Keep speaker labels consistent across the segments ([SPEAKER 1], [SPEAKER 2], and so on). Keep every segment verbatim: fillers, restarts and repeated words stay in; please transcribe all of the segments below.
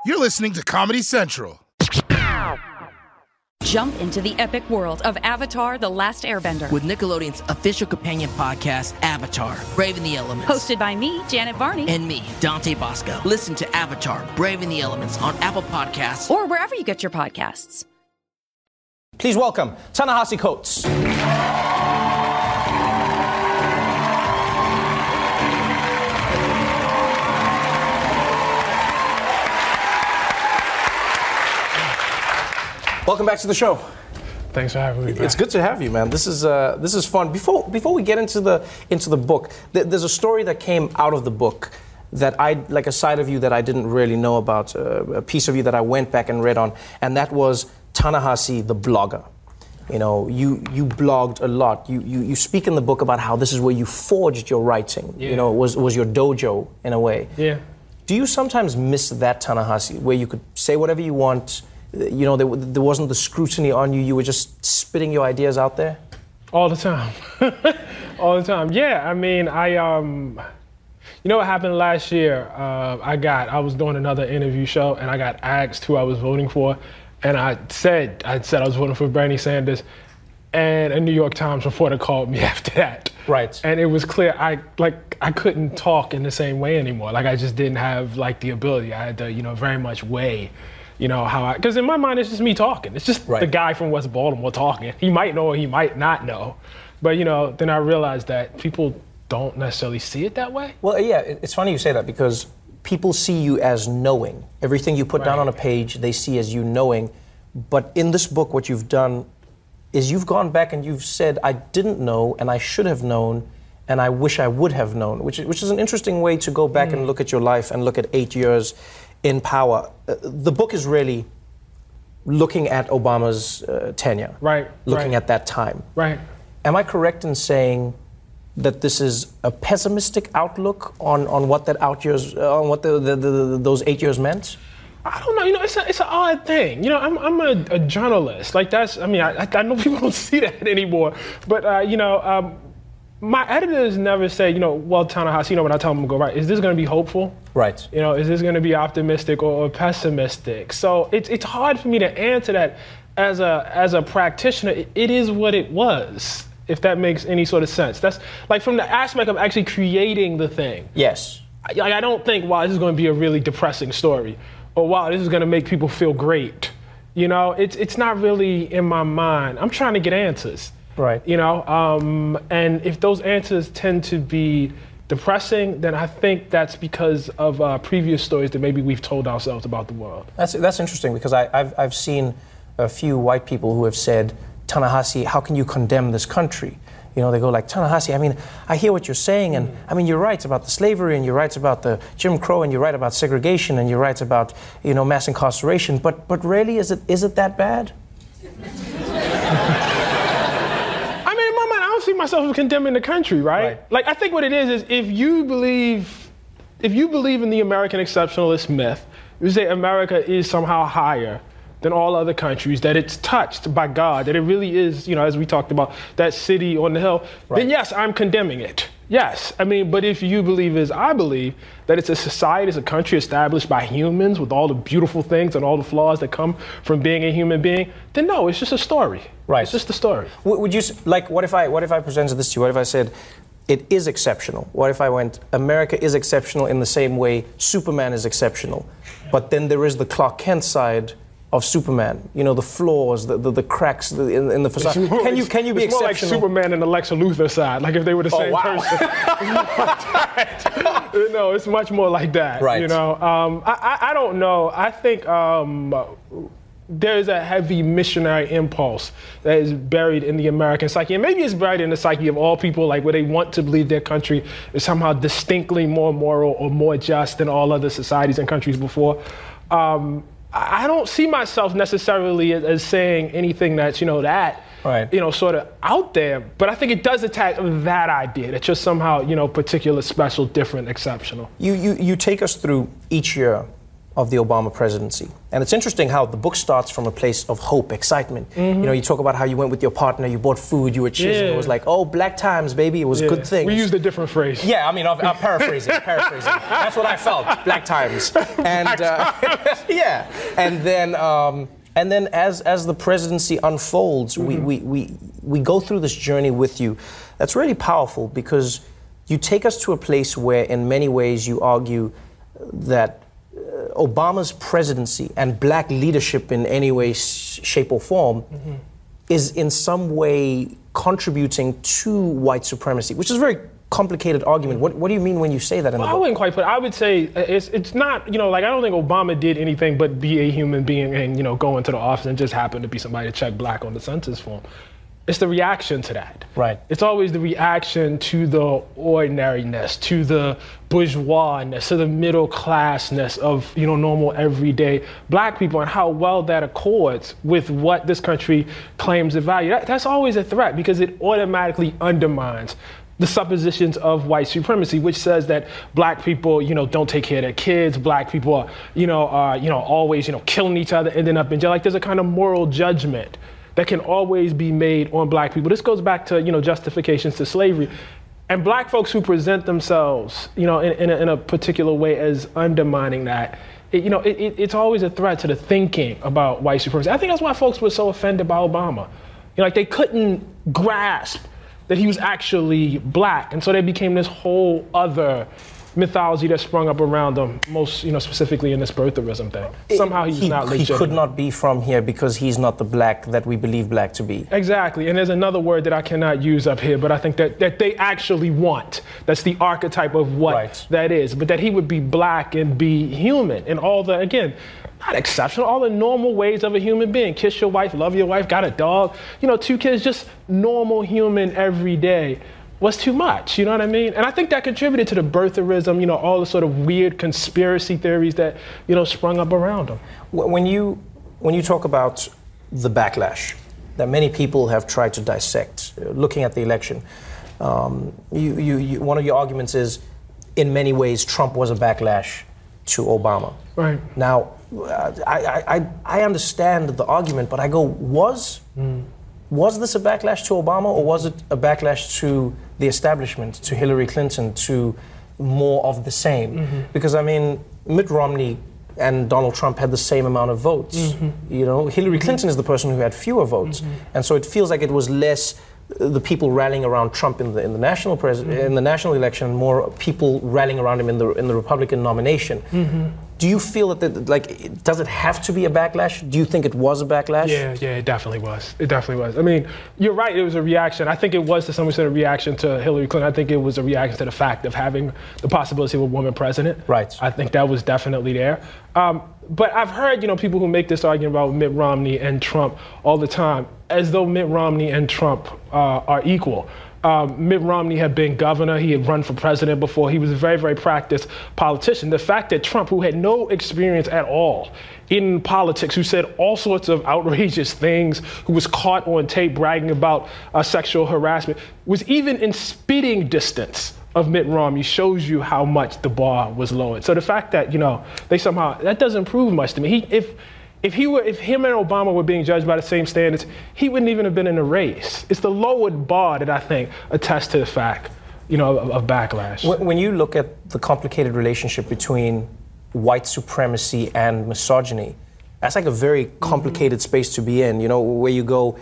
[SPEAKER 1] You're listening to Comedy Central.
[SPEAKER 2] Jump into the epic world of Avatar: The Last Airbender.
[SPEAKER 3] With Nickelodeon's official companion podcast, Avatar: Brave in the Elements.
[SPEAKER 2] Hosted by me, Janet Varney.
[SPEAKER 3] And me, Dante Bosco. Listen to Avatar: Brave in the Elements on Apple Podcasts.
[SPEAKER 2] Or wherever you get your podcasts.
[SPEAKER 4] Please welcome Ta-Nehisi Coates. Welcome back to the show.
[SPEAKER 5] Thanks for having me back.
[SPEAKER 4] It's good to have you, man. This is uh, this is fun. Before before we get into the into the book, th- there's a story that came out of the book that I like, a side of you that I didn't really know about, uh, a piece of you that I went back and read on, and that was Ta-Nehisi the blogger. You know, you you blogged a lot. You you you speak in the book about how this is where you forged your writing. Yeah. You know, it was was your dojo in a way.
[SPEAKER 5] Yeah.
[SPEAKER 4] Do you sometimes miss that Ta-Nehisi where you could say whatever you want? You know, there, there wasn't the scrutiny on you. You were just spitting your ideas out there?
[SPEAKER 5] All the time. All the time. Yeah, I mean, I, um, you know what happened last year? Uh, I got, I was doing another interview show and I got asked who I was voting for. And I said, I said I was voting for Bernie Sanders. And a New York Times reporter called me after that.
[SPEAKER 4] Right.
[SPEAKER 5] And it was clear, I, like, I couldn't talk in the same way anymore. Like, I just didn't have, like, the ability. I had to, you know, very much weigh. You know, how I, because in my mind, it's just me talking. It's just right. The guy from West Baltimore talking. He might know or he might not know. But, you know, then I realized that people don't necessarily see it that way.
[SPEAKER 4] Well, yeah, it's funny you say that because people see you as knowing. Everything you put right. down on a page, they see as you knowing. But in this book, what you've done is you've gone back and you've said, I didn't know and I should have known and I wish I would have known, which, which is an interesting way to go back mm. and look at your life and look at eight years in power. Uh, the book is really looking at Obama's uh, tenure.
[SPEAKER 5] Right.
[SPEAKER 4] Looking
[SPEAKER 5] right.
[SPEAKER 4] at that time.
[SPEAKER 5] Right.
[SPEAKER 4] Am I correct in saying that this is a pessimistic outlook on, on what that out years, uh, on what the, the, the, those eight years meant?
[SPEAKER 5] I don't know. You know, it's a, it's an odd thing. You know, I'm I'm a, a journalist. Like that's. I mean, I I know people don't see that anymore. But uh, you know. Um, My editors never say, you know, well, Ta-Nehisi, you know, when I tell them to go right, is this going to be hopeful?
[SPEAKER 4] Right.
[SPEAKER 5] You know, is this going to be optimistic or, or pessimistic? So it's it's hard for me to answer that as a as a practitioner. It, it is what it was, if that makes any sort of sense. That's like from the aspect of actually creating the thing.
[SPEAKER 4] Yes.
[SPEAKER 5] Like I don't think, wow, this is going to be a really depressing story, or wow, this is going to make people feel great. You know, it's it's not really in my mind. I'm trying to get answers.
[SPEAKER 4] Right.
[SPEAKER 5] You know, um, and if those answers tend to be depressing, then I think that's because of uh, previous stories that maybe we've told ourselves about the world. That's
[SPEAKER 4] that's interesting because I, I've I've seen a few white people who have said, Ta-Nehisi, how can you condemn this country? You know, they go like, Ta-Nehisi, I mean, I hear what you're saying, and I mean, you're right about the slavery, and you're right about the Jim Crow, and you're right about segregation, and you're right about, you know, mass incarceration, but but really, is it is it that bad?
[SPEAKER 5] See myself as condemning the country, right?
[SPEAKER 4] right?
[SPEAKER 5] Like I think what it is is if you believe, if you believe in the American exceptionalist myth, you say America is somehow higher than all other countries, that it's touched by God, that it really is, you know, as we talked about, that city on the hill, right. Then yes, I'm condemning it. Yes, I mean, but if you believe as I believe, that it's a society, it's a country established by humans with all the beautiful things and all the flaws that come from being a human being, then no, it's just a story.
[SPEAKER 4] Right.
[SPEAKER 5] It's just a story.
[SPEAKER 4] Would you, like, what if I what if I presented this to you? What if I said, it is exceptional? What if I went, America is exceptional in the same way Superman is exceptional, but then there is the Clark Kent side of Superman, you know, the flaws, the the, the cracks in, in the facade.
[SPEAKER 5] More,
[SPEAKER 4] can you can you be
[SPEAKER 5] it's
[SPEAKER 4] exceptional?
[SPEAKER 5] More like Superman and the Lex Luthor side, like if they were the
[SPEAKER 4] oh,
[SPEAKER 5] same
[SPEAKER 4] wow.
[SPEAKER 5] person. No, it's much more like that.
[SPEAKER 4] Right.
[SPEAKER 5] You know, um, I, I I don't know. I think um, there's a heavy missionary impulse that is buried in the American psyche, and maybe it's buried in the psyche of all people, like where they want to believe their country is somehow distinctly more moral or more just than all other societies and countries before. Um, I don't see myself necessarily as, as saying anything that's, you know, that,
[SPEAKER 4] right.
[SPEAKER 5] you know, sort of out there. But I think it does attack that idea that you're somehow, you know, particular, special, different, exceptional.
[SPEAKER 4] You you, you take us through each year of the Obama presidency. And it's interesting how the book starts from a place of hope, excitement. Mm-hmm. You know, you talk about how you went with your partner, you bought food, you were cheering. Yeah. It was like, oh, black times, baby. It was yeah. good things.
[SPEAKER 5] We used a different phrase.
[SPEAKER 4] Yeah, I mean, I'm, I'm paraphrasing, paraphrasing. That's what I felt, black times. And
[SPEAKER 5] black uh,
[SPEAKER 4] times. yeah, and then um, and then as as the presidency unfolds, mm-hmm. we, we we we go through this journey with you. That's really powerful because you take us to a place where, in many ways, you argue that Obama's presidency and black leadership in any way, shape, or form mm-hmm. is in some way contributing to white supremacy, which is a very complicated argument. What, what do you mean when you say that in
[SPEAKER 5] well,
[SPEAKER 4] the book?
[SPEAKER 5] I wouldn't quite put it. I would say it's it's not, you know, like I don't think Obama did anything but be a human being and, you know, go into the office and just happen to be somebody to check black on the census form. It's the reaction to that.
[SPEAKER 4] Right.
[SPEAKER 5] It's always the reaction to the ordinariness, to the bourgeoisness, to the middle classness of, you know, normal everyday black people and how well that accords with what this country claims to value. That, that's always a threat because it automatically undermines the suppositions of white supremacy, which says that black people, you know, don't take care of their kids. Black people are, you know, are, you know, always, you know, killing each other, ending up in jail. Like there's a kind of moral judgment that can always be made on black people. This goes back to, you know, justifications to slavery. And black folks who present themselves, you know, in, in, a, in a particular way as undermining that, it, you know, it, it, it's always a threat to the thinking about white supremacy. I think that's why folks were so offended by Obama. You know, like they couldn't grasp that he was actually black. And so they became this whole other mythology that sprung up around them, most, you know, specifically in this birtherism thing. Somehow he's
[SPEAKER 4] he,
[SPEAKER 5] not legitimate.
[SPEAKER 4] He could not be from here because he's not the black that we believe black to be.
[SPEAKER 5] Exactly, and there's another word that I cannot use up here, but I think that, that they actually want. That's the archetype of what
[SPEAKER 4] right.
[SPEAKER 5] that is, but that he would be black and be human in all the, again, not exceptional, all the normal ways of a human being. Kiss your wife, love your wife, got a dog, you know, two kids, just normal human every day. Was too much, you know what I mean? And I think that contributed to the birtherism, you know, all the sort of weird conspiracy theories that, you know, sprung up around him.
[SPEAKER 4] When you, when you talk about the backlash that many people have tried to dissect, uh, looking at the election, um, you, you, you, one of your arguments is, in many ways, Trump was a backlash to Obama.
[SPEAKER 5] Right.
[SPEAKER 4] Now, uh, I, I, I understand the argument, but I go, was? Mm. Was this a backlash to Obama, or was it a backlash to the establishment, to Hillary Clinton, to more of the same? Mm-hmm. Because, I mean, Mitt Romney and Donald Trump had the same amount of votes. Mm-hmm. You know, Hillary Clinton mm-hmm. is the person who had fewer votes. Mm-hmm. And so it feels like it was less the people rallying around Trump in the in the national pres- mm-hmm. in the national election, more people rallying around him in the in the Republican nomination. Mm-hmm. Do you feel that, the, like, does it have to be a backlash? Do you think it was a backlash?
[SPEAKER 5] Yeah, yeah, it definitely was. It definitely was. I mean, you're right, it was a reaction. I think it was to some extent a reaction to Hillary Clinton. I think it was a reaction to the fact of having the possibility of a woman president.
[SPEAKER 4] Right.
[SPEAKER 5] I think that was definitely there. Um, but I've heard, you know, people who make this argument about Mitt Romney and Trump all the time, as though Mitt Romney and Trump uh, are equal. Um, Mitt Romney had been governor. He had run for president before. He was a very, very practiced politician. The fact that Trump, who had no experience at all in politics, who said all sorts of outrageous things, who was caught on tape bragging about uh, sexual harassment, was even in spitting distance of Mitt Romney, shows you how much the bar was lowered. So the fact that, you know, they somehow, that doesn't prove much to me. He, if, If he were, if him and Obama were being judged by the same standards, he wouldn't even have been in the race. It's the lowered bar that I think attests to the fact, you know, of, of backlash.
[SPEAKER 4] When you look at the complicated relationship between white supremacy and misogyny, that's like a very complicated mm-hmm. space to be in. You know, where you go,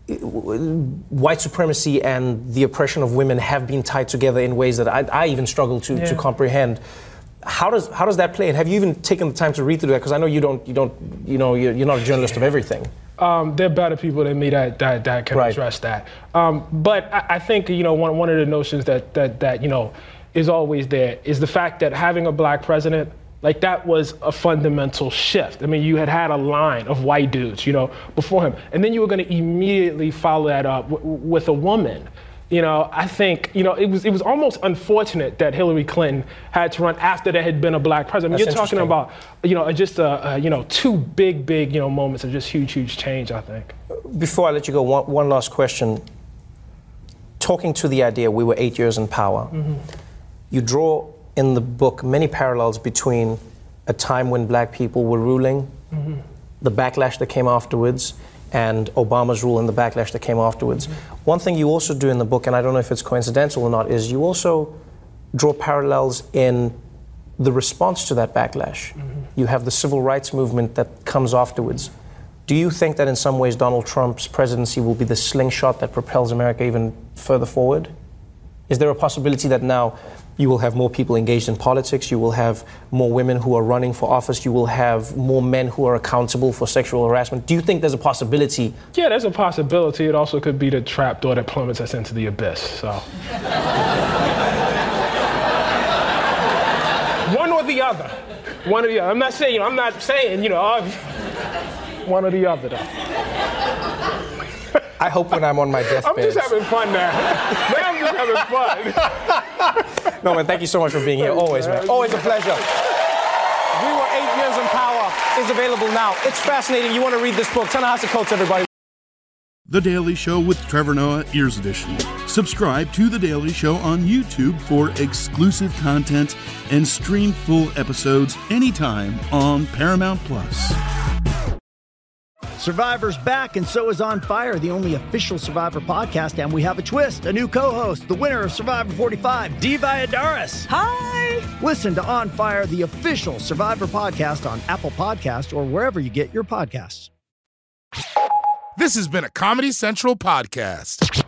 [SPEAKER 4] white supremacy and the oppression of women have been tied together in ways that I, I even struggle to, yeah. to comprehend. How does how does that play? And have you even taken the time to read through that? Because I know you don't you don't you know you're, you're not a journalist of everything.
[SPEAKER 5] Um, there are better people than me that that, that can right. address that. Um, but I, I think you know one one of the notions that that that you know is always there is the fact that having a black president, like, that was a fundamental shift. I mean, you had had a line of white dudes, you know, before him, and then you were going to immediately follow that up w- with a woman. You know, I think, you know, it was it was almost unfortunate that Hillary Clinton had to run after there had been a black president. I mean, you're talking about, you know, just, a, a, you know, two big, big, you know, moments of just huge, huge change, I think.
[SPEAKER 4] Before I let you go, one, one last question. Talking to the idea, we were eight years in power. Mm-hmm. You draw in the book many parallels between a time when black people were ruling, mm-hmm. the backlash that came afterwards, and Obama's rule and the backlash that came afterwards. Mm-hmm. One thing you also do in the book, and I don't know if it's coincidental or not, is you also draw parallels in the response to that backlash. Mm-hmm. You have the civil rights movement that comes afterwards. Do you think that in some ways Donald Trump's presidency will be the slingshot that propels America even further forward? Is there a possibility that now you will have more people engaged in politics, you will have more women who are running for office, you will have more men who are accountable for sexual harassment? Do you think there's a possibility?
[SPEAKER 5] Yeah, there's a possibility. It also could be the trapdoor that plummets us into the abyss, so. One or the other. One or the other. I'm not saying, I'm not saying, you know, uh, one or the other, though.
[SPEAKER 4] I hope when I'm on my deathbed.
[SPEAKER 5] I'm just having fun now. Now I'm just having fun.
[SPEAKER 4] No, man, thank you so much for being here. Always, man. Always a pleasure. We Were Eight Years in Power is available now. It's fascinating. You want to read this book. Ta-Nehisi Coates, everybody.
[SPEAKER 6] The Daily Show with Trevor Noah, Ears Edition. Subscribe to The Daily Show on YouTube for exclusive content and stream full episodes anytime on Paramount Plus.
[SPEAKER 7] Survivor's back, and so is On Fire, the only official Survivor podcast, and we have a twist, a new co-host, the winner of Survivor forty-five, Dee Valladares.
[SPEAKER 8] Hi!
[SPEAKER 7] Listen to On Fire, the official Survivor podcast on Apple Podcasts or wherever you get your podcasts.
[SPEAKER 1] This has been a Comedy Central podcast.